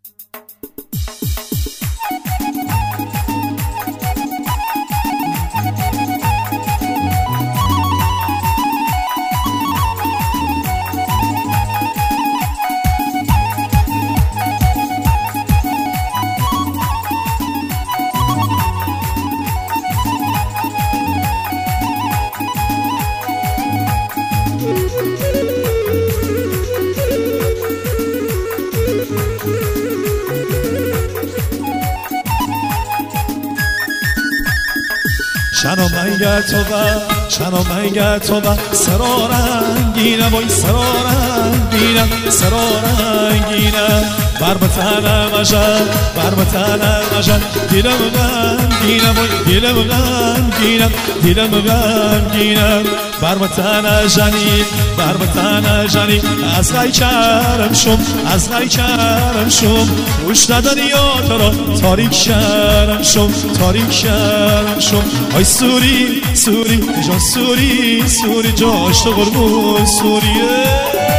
شنو منگه تو با سرارنگینه وای سرارنگینه بر بتنم غشن دیلم غمگینه وای دیلم غمگینه بر بتنم جنی از غی کرم شم روش ندانیات را تاریک شرم شم ای سوری جان سوری جاش تو قربون سوریه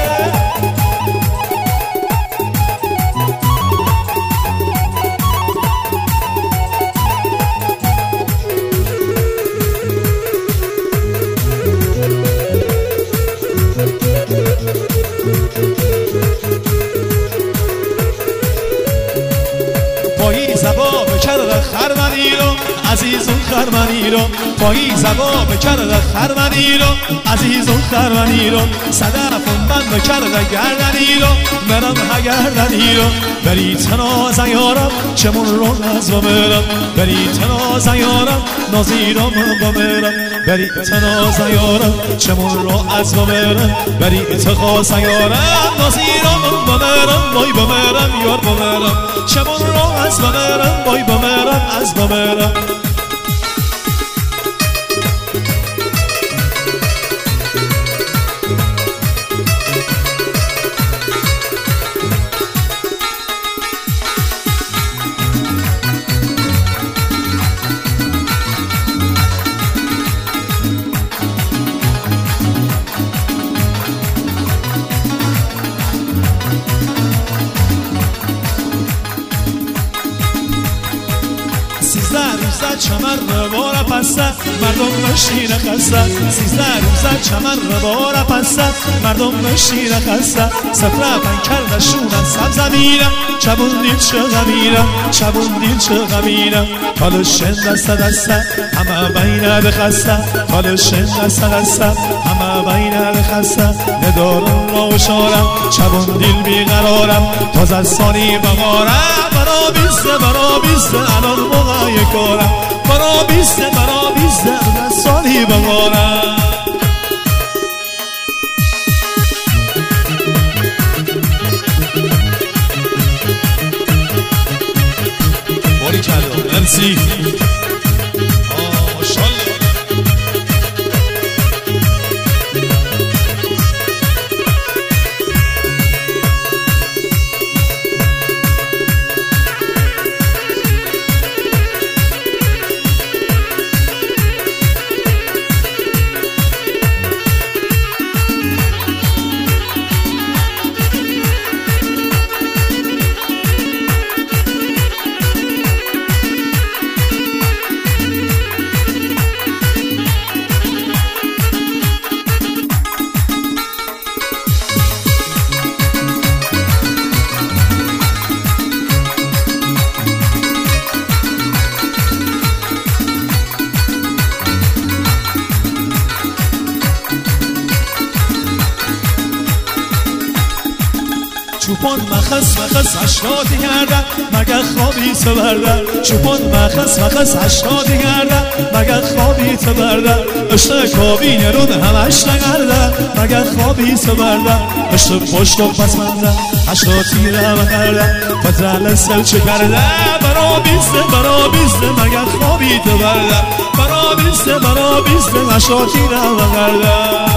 پایی زبا بکرد خرمنی رو عزیزون خرمنی رو پایی زبا بکرد خرمنی رو عزیزون خرمنی رو صدفون بند بکرد گردنی رو منم گردنی رو بری تنازن یارم چمون رو از بمیرم بری تنازن یارم نازیرم بمیرم بری تنازن یارم چمون رو از بمیرم بری تخوازن یارم نازیرم بمیرم بای بمیرم یار بمیرم چمون رو از بمیرم بای بمیرم از بمیرم چمن رو پسته مردم شیر خسته 13 روز چمن رو پسته مردم شیر خسته سفره پنکر نشونن سبز میرم چبون دیل چه غمیرم حالشن دسته همه بین بخسته حالشن دسته همه بین بخسته ندارم را شارم چبون دیل بیقرارم تاز از سانی بغارم برا بیسته الان موقع کارم برا بیسته از سانی بغارم باری کلا امسی ماشالله چوپان مخص هشتادی گردن مگه خوابی تو بردن چوپان مخص هشتادی گردن مگه خوابی تو بردن اشته کابی نرون همش نگردن مگه خوابی تو بردن اشته پشت و پس مندن هشتادی رو بردن فترل سل چه کردن برا بیسته مگه خوابی تو بردن برا بیسته هشتادی رو بردن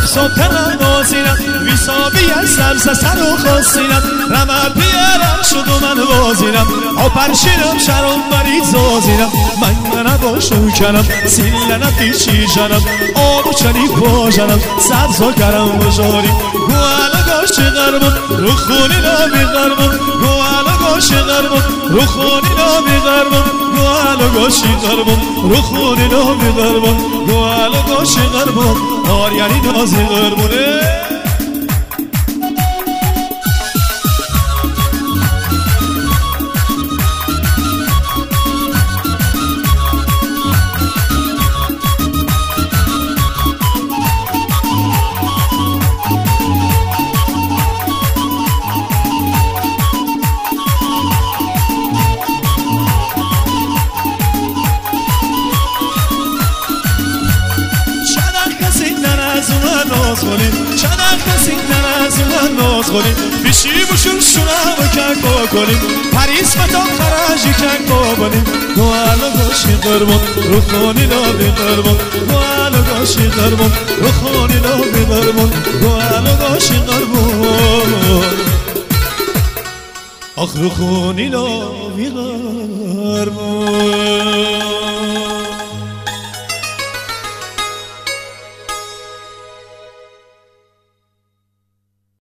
صبح نازینم ویسابی از سبز سر و خواستینم رمت بیارم شد و من بازینم آپرشینم شرم برید زازینم من نباشو کنم سیلنه پیچی جنم آبو چنی باجنم سبزا کرم بجاری گوالا گاشی غربون رو خونی نامی غربون گوالا گاشی غربون رو خونی نامی غربون گوالا گاشی غربون رو خونی نامی غربون گوالا گاشی غربون آریانی نازی غربونه چند کسی ناز کنیم بیشی بشون شونه و کنگ کنیم پریس متا خراجی کنگ کنیم گوالا گاشی قربون رو خونی نابی قربون گوالا گاشی قربون رو خونی نابی قربون گوالا گاشی قربون آخ رو خونی نابی قربون